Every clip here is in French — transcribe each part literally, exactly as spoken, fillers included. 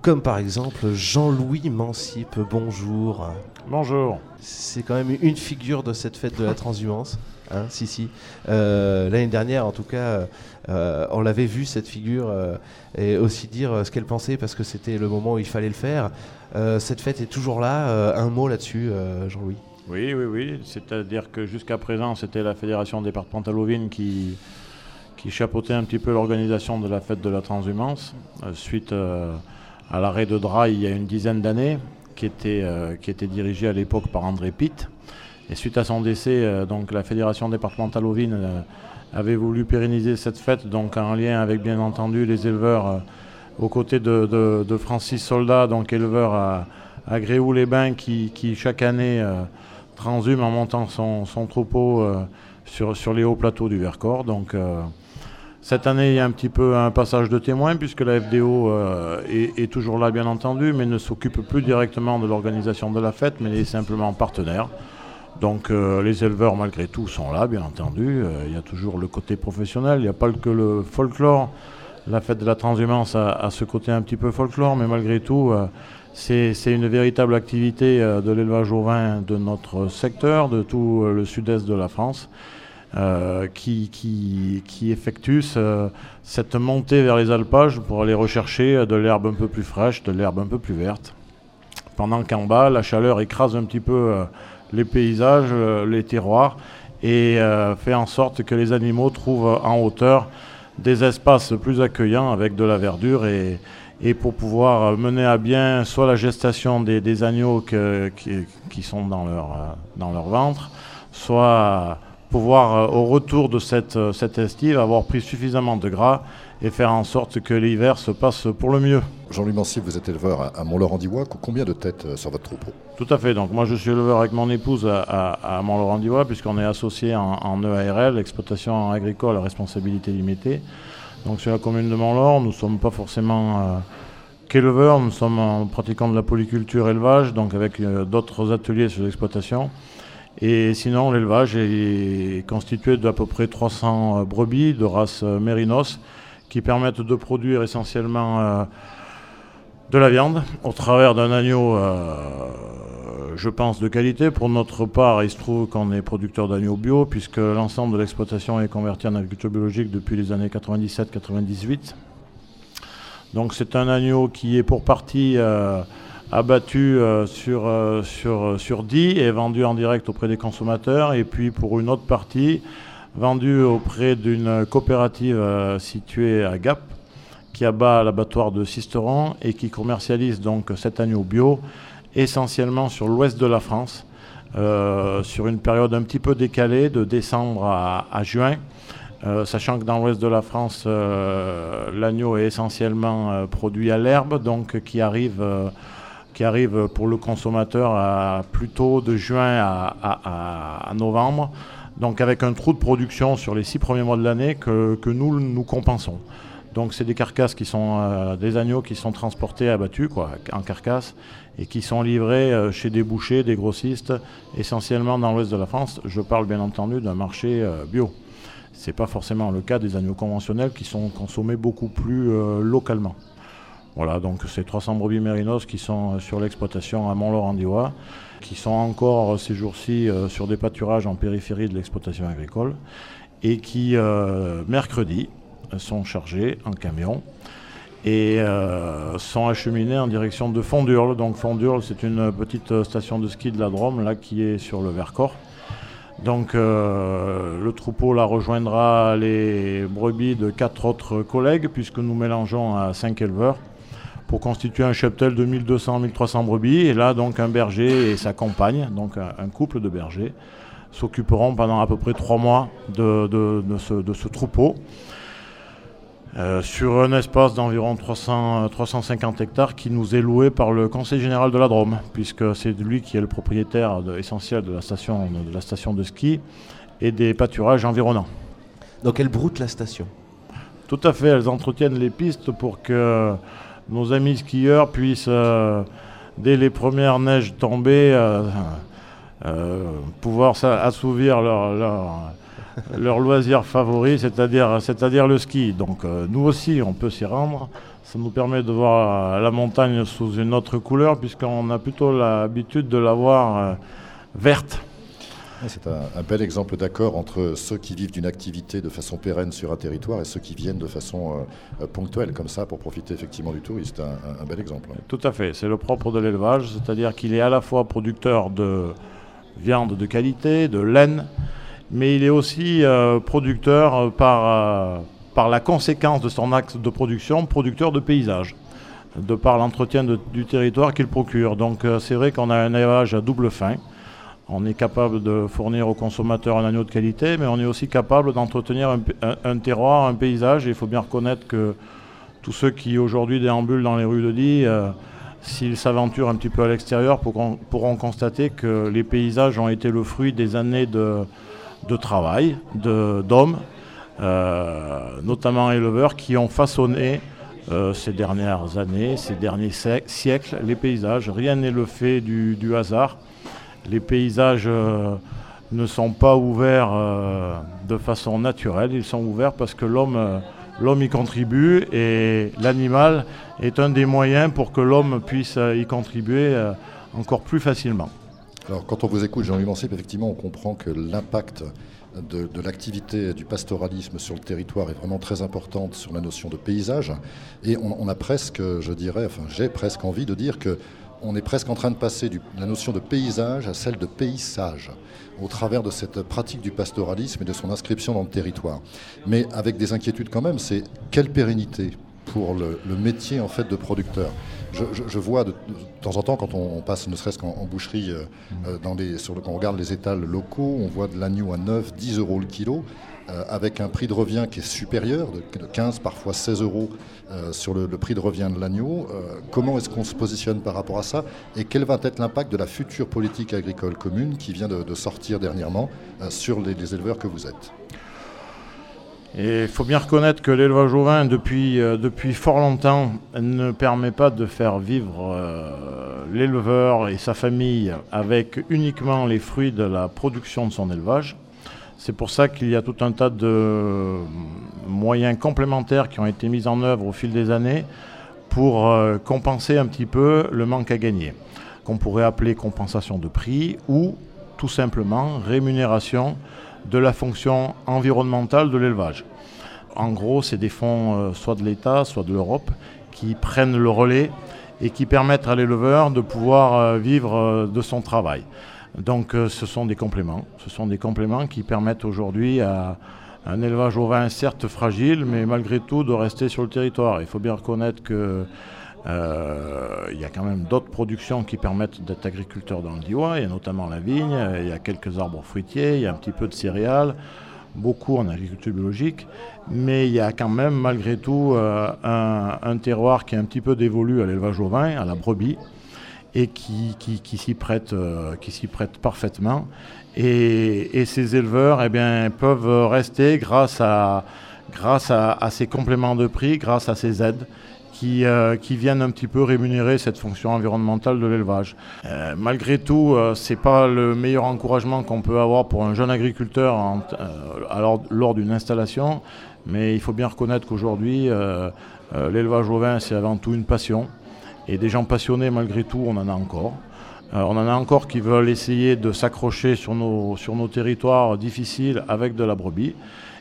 comme par exemple Jean-Louis Mancipe, bonjour. Bonjour. C'est quand même une figure de cette fête de la transhumance. Hein, si, si. Euh, l'année dernière, en tout cas, euh, on l'avait vu, cette figure, euh, et aussi dire euh, ce qu'elle pensait, parce que c'était le moment où il fallait le faire. Euh, cette fête est toujours là. Euh, un mot là-dessus, euh, Jean-Louis? Oui, oui, oui. C'est-à-dire que jusqu'à présent, c'était la Fédération départementale qui, qui chapeautait un petit peu l'organisation de la fête de la transhumance, euh, suite euh, à l'arrêt de Draille il y a une dizaine d'années, qui était, euh, qui était dirigée à l'époque par André Pitt. Et suite à son décès, euh, donc, la Fédération départementale ovine euh, avait voulu pérenniser cette fête, donc en lien avec bien entendu les éleveurs, euh, aux côtés de, de, de Francis Soldat, donc éleveur à, à Gréoux-les-Bains, qui, qui chaque année euh, transhume en montant son, son troupeau euh, sur, sur les hauts plateaux du Vercors. Donc, euh, cette année, il y a un petit peu un passage de témoin, puisque la F D O euh, est, est toujours là, bien entendu, mais ne s'occupe plus directement de l'organisation de la fête, mais est simplement partenaire. Donc euh, les éleveurs, malgré tout, sont là, bien entendu. Euh, il y a toujours le côté professionnel, il n'y a pas que le folklore. La fête de la transhumance a, a ce côté un petit peu folklore, mais malgré tout, euh, c'est, c'est une véritable activité euh, de l'élevage ovin de notre secteur, de tout euh, le sud-est de la France, euh, qui, qui, qui effectue ce, cette montée vers les alpages pour aller rechercher de l'herbe un peu plus fraîche, de l'herbe un peu plus verte. Pendant qu'en bas, la chaleur écrase un petit peu euh, les paysages, euh, les terroirs, et euh, fait en sorte que les animaux trouvent en hauteur des espaces plus accueillants avec de la verdure, et, et pour pouvoir mener à bien soit la gestation des, des agneaux que, qui, qui sont dans leur, euh, dans leur ventre, soit pouvoir, euh, au retour de cette, cette estive, avoir pris suffisamment de gras et faire en sorte que l'hiver se passe pour le mieux. Jean-Louis Mancipe, vous êtes éleveur à Mont-Laurent-d'Ivois. Combien de têtes sur votre troupeau? Tout à fait. Donc moi, je suis éleveur avec mon épouse à, à, à Mont-Laurent-d'Ivois, puisqu'on est associé en, en E A R L, exploitation agricole à responsabilité limitée. Donc sur la commune de Mont-Laurent, nous ne sommes pas forcément euh, qu'éleveurs, nous sommes en pratiquant de la polyculture élevage, donc avec euh, d'autres ateliers sur l'exploitation. Et sinon, l'élevage est constitué d'à peu près trois cents euh, brebis de race euh, mérinos, qui permettent de produire essentiellement euh, de la viande au travers d'un agneau, euh, je pense, de qualité. Pour notre part, il se trouve qu'on est producteur d'agneaux bio, puisque l'ensemble de l'exploitation est converti en agriculture biologique depuis les années quatre-vingt-dix-sept quatre-vingt-dix-huit. Donc c'est un agneau qui est pour partie euh, abattu euh, sur, euh, sur, sur dix et vendu en direct auprès des consommateurs, et puis pour une autre partie, vendu auprès d'une coopérative euh, située à Gap, qui abat l'abattoir de Sisteron et qui commercialise donc cet agneau bio essentiellement sur l'ouest de la France, euh, sur une période un petit peu décalée de décembre à, à juin, euh, sachant que dans l'ouest de la France, euh, l'agneau est essentiellement euh, produit à l'herbe, donc qui arrive, euh, qui arrive pour le consommateur à, plutôt de juin à, à, à novembre. Donc avec un trou de production sur les six premiers mois de l'année que, que nous, nous compensons. Donc c'est des carcasses qui sont euh, des agneaux qui sont transportés, abattus quoi, en carcasse, et qui sont livrés euh, chez des bouchers, des grossistes, essentiellement dans l'ouest de la France. Je parle bien entendu d'un marché euh, bio. Ce n'est pas forcément le cas des agneaux conventionnels qui sont consommés beaucoup plus euh, localement. Voilà, donc c'est trois cents brebis mérinos qui sont euh, sur l'exploitation à Mont-Laurent-d'Ivois, qui sont encore euh, ces jours-ci euh, sur des pâturages en périphérie de l'exploitation agricole, et qui, euh, mercredi, sont chargés en camion et euh, sont acheminés en direction de Fondurle. Donc Fondurle, c'est une petite station de ski de la Drôme là, qui est sur le Vercors. Donc euh, le troupeau là rejoindra les brebis de quatre autres collègues, puisque nous mélangeons à cinq éleveurs pour constituer un cheptel de mille deux cents à mille trois cents brebis. Et là, donc un berger et sa compagne, donc un, un couple de bergers, s'occuperont pendant à peu près trois mois de, de, de, ce, de ce troupeau. Euh, sur un espace d'environ trois cents, trois cent cinquante hectares qui nous est loué par le Conseil général de la Drôme, puisque c'est lui qui est le propriétaire de, essentiel de la, station, de la station de ski et des pâturages environnants. Donc elles broutent la station? Tout à fait, elles entretiennent les pistes pour que nos amis skieurs puissent, euh, dès les premières neiges tombées, euh, euh, pouvoir assouvir leur... leur leur loisir favori, c'est-à-dire, c'est-à-dire le ski. Donc euh, nous aussi, on peut s'y rendre. Ça nous permet de voir la montagne sous une autre couleur, puisqu'on a plutôt l'habitude de la voir euh, verte. C'est un, un bel exemple d'accord entre ceux qui vivent d'une activité de façon pérenne sur un territoire et ceux qui viennent de façon euh, ponctuelle, comme ça, pour profiter effectivement du tourisme. C'est un, un, un bel exemple. Tout à fait, c'est le propre de l'élevage, c'est-à-dire qu'il est à la fois producteur de viande de qualité, de laine, mais il est aussi euh, producteur par, euh, par la conséquence de son axe de production, producteur de paysages, de par l'entretien de, du territoire qu'il procure. Donc euh, c'est vrai qu'on a un élevage à double fin. On est capable de fournir aux consommateurs un agneau de qualité, mais on est aussi capable d'entretenir un, un, un terroir, un paysage. Et il faut bien reconnaître que tous ceux qui aujourd'hui déambulent dans les rues de Die, euh, s'ils s'aventurent un petit peu à l'extérieur, pourront, pourront constater que les paysages ont été le fruit des années de, de travail, de, d'hommes, euh, notamment éleveurs, qui ont façonné euh, ces dernières années, ces derniers siècles, les paysages. Rien n'est le fait du, du hasard. Les paysages euh, ne sont pas ouverts euh, de façon naturelle, ils sont ouverts parce que l'homme, euh, l'homme y contribue et l'animal est un des moyens pour que l'homme puisse euh, y contribuer euh, encore plus facilement. Alors quand on vous écoute, Jean-Louis Mancip, effectivement on comprend que l'impact de, de l'activité du pastoralisme sur le territoire est vraiment très importante sur la notion de paysage et on, on a presque, je dirais, enfin j'ai presque envie de dire que on est presque en train de passer de la notion de paysage à celle de paysage au travers de cette pratique du pastoralisme et de son inscription dans le territoire. Mais avec des inquiétudes quand même, c'est quelle pérennité pour le, le métier en fait de producteur. Je, je, je vois de, de temps en temps quand on, on passe ne serait-ce qu'en en boucherie, euh, dans les, sur le, quand on regarde les étals locaux, on voit de l'agneau à neuf, dix euros le kilo. Euh, avec un prix de revient qui est supérieur, de, de quinze, parfois seize euros euh, sur le, le prix de revient de l'agneau. Euh, comment est-ce qu'on se positionne par rapport à ça et quel va être l'impact de la future politique agricole commune qui vient de, de sortir dernièrement euh, sur les, les éleveurs que vous êtes? Et il faut bien reconnaître que l'élevage ovin, depuis, euh, depuis fort longtemps, ne permet pas de faire vivre euh, l'éleveur et sa famille avec uniquement les fruits de la production de son élevage. C'est pour ça qu'il y a tout un tas de moyens complémentaires qui ont été mis en œuvre au fil des années pour euh, compenser un petit peu le manque à gagner, qu'on pourrait appeler compensation de prix ou tout simplement rémunération de la fonction environnementale de l'élevage. En gros, c'est des fonds euh, soit de l'État, soit de l'Europe qui prennent le relais et qui permettent à l'éleveur de pouvoir euh, vivre euh, de son travail. Donc euh, ce sont des compléments, ce sont des compléments qui permettent aujourd'hui à un élevage ovin certes fragile, mais malgré tout de rester sur le territoire. Il faut bien reconnaître que euh, il y a quand même d'autres productions qui permettent d'être agriculteur dans le Diois. Il y a notamment la vigne, il y a quelques arbres fruitiers, il y a un petit peu de céréales, beaucoup en agriculture biologique, mais il y a quand même malgré tout euh, un, un terroir qui est un petit peu dévolu à l'élevage ovin, à la brebis, et qui, qui, qui s'y prête, euh, qui s'y prête parfaitement. Et, et ces éleveurs eh bien, peuvent rester grâce, à, grâce à, à ces compléments de prix, grâce à ces aides qui, euh, qui viennent un petit peu rémunérer cette fonction environnementale de l'élevage. Euh, malgré tout, euh, ce n'est pas le meilleur encouragement qu'on peut avoir pour un jeune agriculteur en, euh, alors, lors d'une installation, mais il faut bien reconnaître qu'aujourd'hui, euh, euh, l'élevage ovin, c'est avant tout une passion. Et des gens passionnés, malgré tout, on en a encore. Euh, on en a encore qui veulent essayer de s'accrocher sur nos, sur nos territoires difficiles avec de la brebis.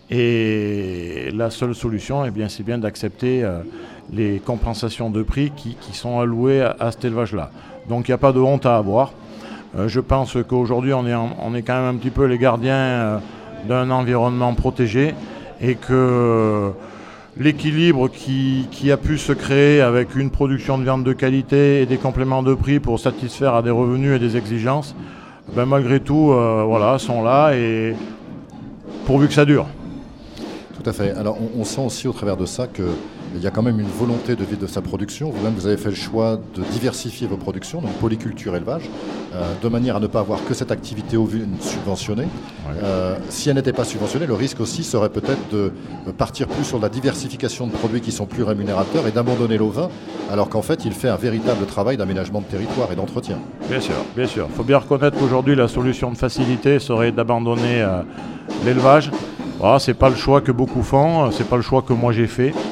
Et la seule solution, eh bien, c'est bien d'accepter euh, les compensations de prix qui, qui sont allouées à, à cet élevage-là. Donc il n'y a pas de honte à avoir. Euh, je pense qu'aujourd'hui, on est, en, on est quand même un petit peu les gardiens euh, d'un environnement protégé et que l'équilibre qui, qui a pu se créer avec une production de viande de qualité et des compléments de prix pour satisfaire à des revenus et des exigences, ben malgré tout, euh, voilà, sont là et pourvu que ça dure. Tout à fait. Alors on, on sent aussi au travers de ça qu'il y a quand même une volonté de vivre de sa production. Vous-même, vous avez fait le choix de diversifier vos productions, donc polyculture, élevage, euh, de manière à ne pas avoir que cette activité ovine subventionnée. Ouais. Euh, si elle n'était pas subventionnée, le risque aussi serait peut-être de partir plus sur la diversification de produits qui sont plus rémunérateurs et d'abandonner l'ovin, alors qu'en fait, il fait un véritable travail d'aménagement de territoire et d'entretien. Bien sûr, bien sûr. Il faut bien reconnaître qu'aujourd'hui, la solution de facilité serait d'abandonner euh, l'élevage. Voilà, c'est pas le choix que beaucoup font, c'est pas le choix que moi j'ai fait.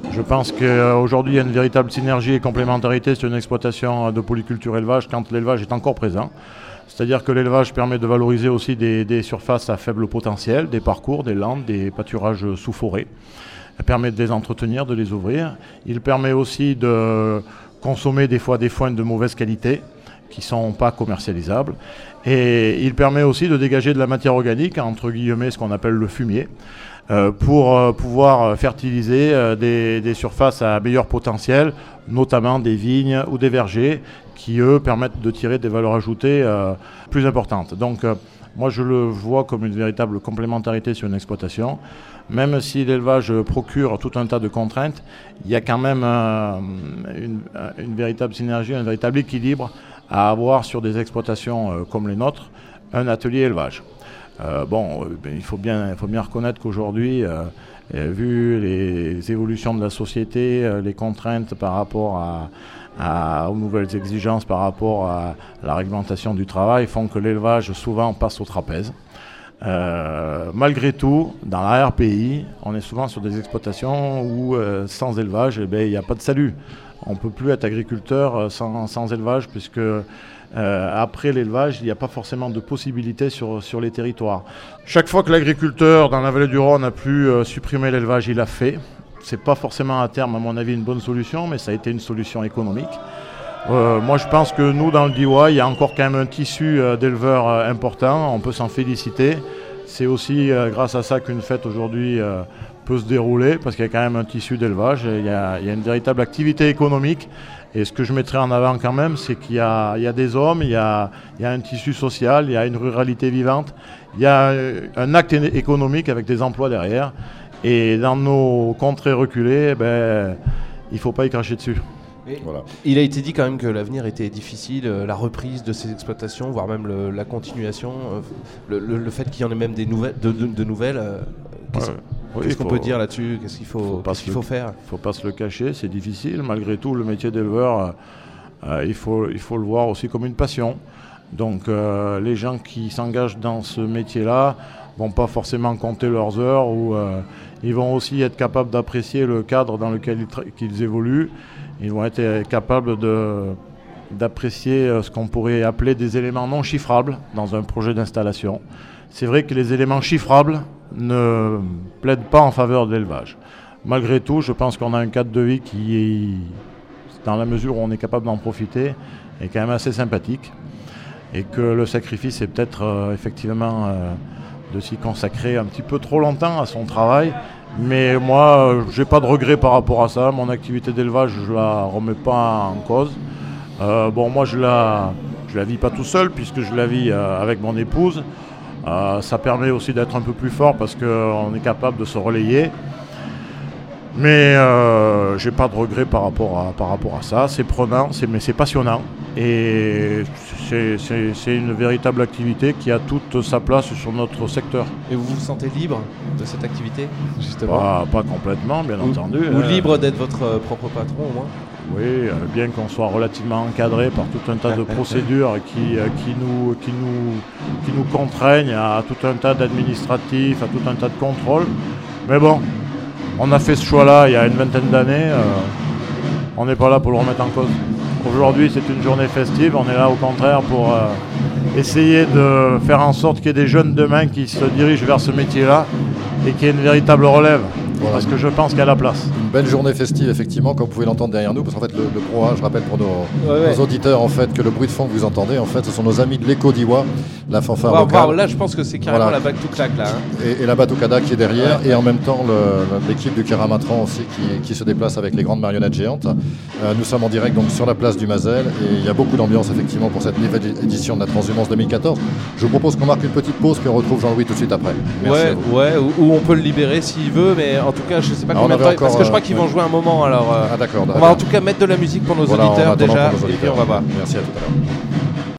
Je pense qu'aujourd'hui, il y a une véritable synergie et complémentarité sur une exploitation de polyculture élevage quand l'élevage est encore présent. C'est-à-dire que l'élevage permet de valoriser aussi des, des surfaces à faible potentiel, des parcours, des landes, des pâturages sous forêt. Il permet de les entretenir, de les ouvrir. Il permet aussi de consommer des fois des foins de mauvaise qualité qui ne sont pas commercialisables. Et il permet aussi de dégager de la matière organique, entre guillemets ce qu'on appelle le fumier, euh, pour euh, pouvoir fertiliser euh, des, des surfaces à meilleur potentiel, notamment des vignes ou des vergers, qui eux permettent de tirer des valeurs ajoutées euh, plus importantes. Donc euh, moi je le vois comme une véritable complémentarité sur une exploitation. Même si l'élevage procure tout un tas de contraintes, il y a quand même euh, une, une véritable synergie, un véritable équilibre à avoir sur des exploitations euh, comme les nôtres, un atelier élevage. Euh, bon, euh, il faut bien, il faut bien reconnaître qu'aujourd'hui, euh, vu les évolutions de la société, euh, les contraintes par rapport à, à, aux nouvelles exigences par rapport à la réglementation du travail, font que l'élevage souvent passe au trapèze. Euh, malgré tout, dans la R P I, on est souvent sur des exploitations où euh, sans élevage, eh ben, il n'y a pas de salut. On ne peut plus être agriculteur sans, sans élevage puisque euh, après l'élevage, il n'y a pas forcément de possibilités sur, sur les territoires. Chaque fois que l'agriculteur dans la vallée du Rhône a pu euh, supprimer l'élevage, il l'a fait. Ce n'est pas forcément à terme, à mon avis, une bonne solution, mais ça a été une solution économique. Euh, moi, je pense que nous, dans le Diois, il y a encore quand même un tissu euh, d'éleveurs euh, important. On peut s'en féliciter. C'est aussi euh, grâce à ça qu'une fête aujourd'hui euh, peut se dérouler, parce qu'il y a quand même un tissu d'élevage. Il y a, il y a une véritable activité économique. Et ce que je mettrais en avant quand même, c'est qu'il y a, il y a des hommes, il y a, il y a un tissu social, il y a une ruralité vivante, il y a un acte économique avec des emplois derrière. Et dans nos contrées reculées, ben, il ne faut pas y cracher dessus. Voilà. Il a été dit quand même que l'avenir était difficile, euh, la reprise de ces exploitations, voire même le, la continuation, euh, le, le, le fait qu'il y en ait même des nouvelles, de, de, de nouvelles. Euh, qu'est-ce, ouais. oui, qu'est-ce qu'on peut dire là-dessus? Qu'est-ce qu'il faut, faut, qu'est-ce qu'il faut faire? Il ne faut pas se le cacher, c'est difficile. Malgré tout, le métier d'éleveur, euh, il, faut, il faut le voir aussi comme une passion. Donc euh, les gens qui s'engagent dans ce métier-là ne vont pas forcément compter leurs heures, ou euh, ils vont aussi être capables d'apprécier le cadre dans lequel ils, tra- qu'ils évoluent. Ils vont être capables de, d'apprécier ce qu'on pourrait appeler des éléments non chiffrables dans un projet d'installation. C'est vrai que les éléments chiffrables ne plaident pas en faveur de l'élevage. Malgré tout, je pense qu'on a un cadre de vie qui, dans la mesure où on est capable d'en profiter, est quand même assez sympathique. Et que le sacrifice est peut-être euh, effectivement euh, de s'y consacrer un petit peu trop longtemps à son travail. Mais moi, euh, j'ai pas de regrets par rapport à ça. Mon activité d'élevage, je la remets pas en cause. Euh, bon, moi, je la, je la vis pas tout seul, puisque je la vis euh, avec mon épouse. Euh, ça permet aussi d'être un peu plus fort parce qu'on est capable de se relayer. Mais euh, j'ai pas de regrets par rapport à, par rapport à ça. C'est prenant, c'est, mais c'est passionnant. Et c'est, c'est, c'est une véritable activité qui a toute sa place sur notre secteur. Et vous vous sentez libre de cette activité, justement? Pas, pas complètement, bien ou, entendu. Ou euh, libre d'être votre euh, propre patron, au moins? Oui, euh, bien qu'on soit relativement encadré par tout un tas de procédures qui, euh, qui, nous, qui, nous, qui nous contraignent à tout un tas d'administratifs, à tout un tas de contrôles. Mais bon, on a fait ce choix-là il y a une vingtaine d'années. Euh, on n'est pas là pour le remettre en cause. Aujourd'hui, c'est une journée festive. On est là, au contraire, pour euh, essayer de faire en sorte qu'il y ait des jeunes demain qui se dirigent vers ce métier-là et qu'il y ait une véritable relève. Voilà. Parce que je pense qu'il y a la place. Une belle journée festive, effectivement, comme vous pouvez l'entendre derrière nous, parce qu'en fait, le, le brouhaha, je rappelle pour nos, ouais, ouais. nos auditeurs, en fait, que le bruit de fond que vous entendez, en fait, ce sont nos amis de l'Écho d'Iwa, la fanfare wow, locale. Wow, là, je pense que c'est carrément voilà. la Batoukada, là. Hein. Et, et la Batoukada qui est derrière, ouais. et en même temps, le, l'équipe du Keramatran aussi qui, qui se déplace avec les grandes marionnettes géantes. Euh, nous sommes en direct donc sur la place du Mazel, et il y a beaucoup d'ambiance, effectivement, pour cette nouvelle édition de la Transhumance deux mille quatorze. Je vous propose qu'on marque une petite pause, puis on retrouve Jean-Louis tout de suite après. Merci ouais, ouais, ou, ou on peut le libérer s'il veut, mais en tout cas, je sais pas Alors, combien de temps, parce que je crois euh, qu'ils vont jouer un moment. Alors, euh, ah, d'accord, on va en tout cas mettre de la musique pour nos voilà, auditeurs déjà, pour nos auditeurs. et puis on va voir. Merci, à tout à l'heure.